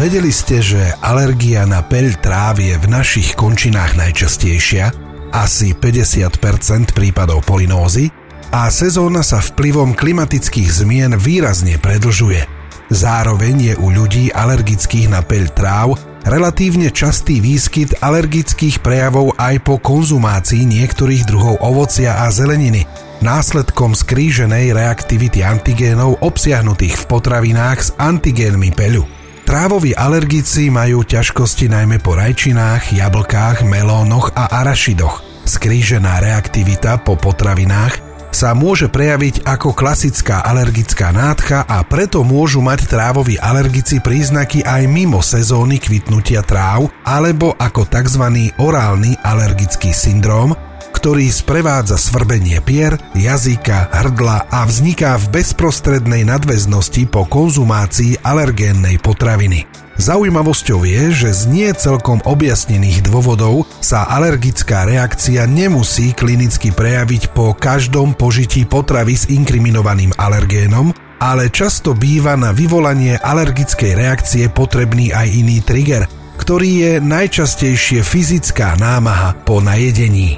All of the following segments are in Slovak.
Vedeli ste, že alergia na peľ tráv je v našich končinách najčastejšia, asi 50% prípadov polinózy, a sezóna sa vplyvom klimatických zmien výrazne predlžuje. Zároveň je u ľudí alergických na peľ tráv relatívne častý výskyt alergických prejavov aj po konzumácii niektorých druhov ovocia a zeleniny, následkom skríženej reaktivity antigénov obsiahnutých v potravinách s antigénmi peľu. Trávoví alergici majú ťažkosti najmä po rajčinách, jablkách, melónoch a arašidoch. Skrížená reaktivita po potravinách sa môže prejaviť ako klasická alergická nádcha a preto môžu mať trávoví alergici príznaky aj mimo sezóny kvitnutia tráv alebo ako tzv. Orálny alergický syndróm, ktorý sprevádza svrbenie pier, jazyka, hrdla a vzniká v bezprostrednej nadväznosti po konzumácii alergénnej potraviny. Zaujímavosťou je, že z nie celkom objasnených dôvodov sa alergická reakcia nemusí klinicky prejaviť po každom požití potravy s inkriminovaným alergénom, ale často býva na vyvolanie alergickej reakcie potrebný aj iný trigger, ktorý je najčastejšie fyzická námaha po najedení.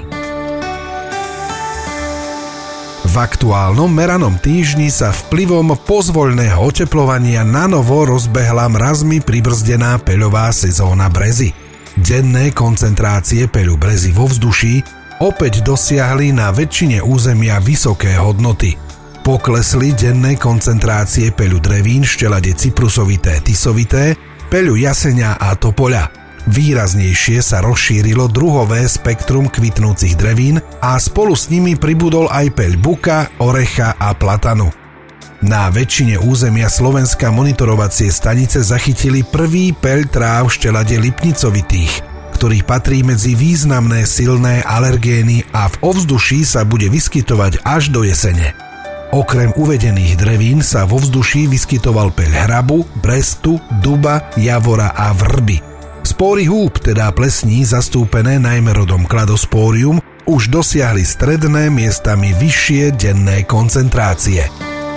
V aktuálnom meranom týždni sa vplyvom pozvoľného oteplovania nanovo rozbehla mrazmi pribrzdená peľová sezóna brezy. Denné koncentrácie peľu brezy vo vzduší opäť dosiahli na väčšine územia vysoké hodnoty. Poklesli denné koncentrácie peľu drevín štelade cyprusovité, tisovité, peľu jaseňa a topoľa. Výraznejšie sa rozšírilo druhové spektrum kvitnúcich drevín a spolu s nimi pribudol aj peľ buka, orecha a platanu. Na väčšine územia Slovenska monitorovacie stanice zachytili prvý peľ tráv štelade lipnicovitých, ktorý patrí medzi významné silné alergény a v ovzduší sa bude vyskytovať až do jesene. Okrem uvedených drevín sa vo vzduší vyskytoval peľ hrabu, brestu, duba, javora a vrby. Spóry húb, teda plesní zastúpené najmä rodom Cladosporium, už dosiahli stredné, miestami vyššie denné koncentrácie.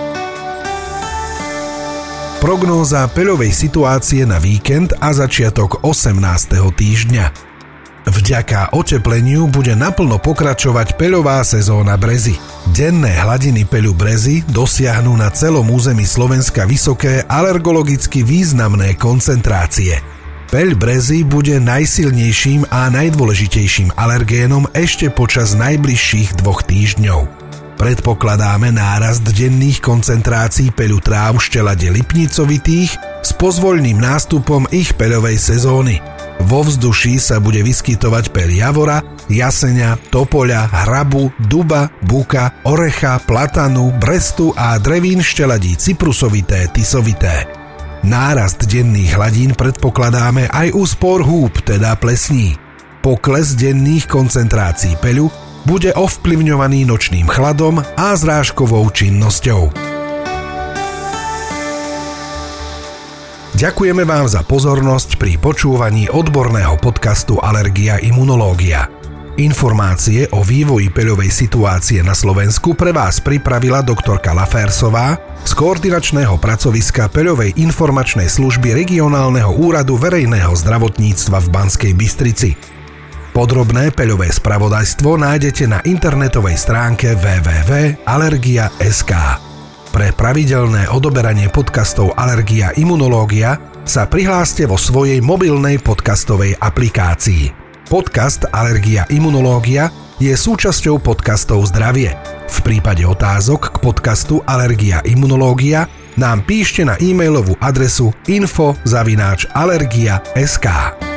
Prognóza peľovej situácie na víkend a začiatok 18. týždňa. Vďaka otepleniu bude naplno pokračovať peľová sezóna brezy. Denné hladiny peľu brezy dosiahnu na celom území Slovenska vysoké alergologicky významné koncentrácie. Peľ brezy bude najsilnejším a najdôležitejším alergénom ešte počas najbližších 2 týždňov. Predpokladáme nárast denných koncentrácií peľu tráv štelade lipnicovitých s pozvoľným nástupom ich peľovej sezóny. Vo vzduší sa bude vyskytovať peľ javora, jaseňa, topoľa, hrabu, duba, buka, orecha, platanu, brestu a drevín šteladí cyprusovité, tisovité. Nárast denných hladín predpokladáme aj u spor húb, teda plesní. Pokles denných koncentrácií peľu bude ovplyvňovaný nočným chladom a zrážkovou činnosťou. Ďakujeme vám za pozornosť pri počúvaní odborného podcastu Alergia imunológia. Informácie o vývoji peľovej situácie na Slovensku pre vás pripravila doktorka Laférsová z koordinačného pracoviska peľovej informačnej služby Regionálneho úradu verejného zdravotníctva v Banskej Bystrici. Podrobné peľové spravodajstvo nájdete na internetovej stránke www.alergia.sk. Pre pravidelné odoberanie podcastov Alergia imunológia sa prihláste vo svojej mobilnej podcastovej aplikácii. Podcast Alergia imunológia je súčasťou podcastov Zdravie. V prípade otázok k podcastu Alergia imunológia nám píšte na e-mailovú adresu info@alergia.sk.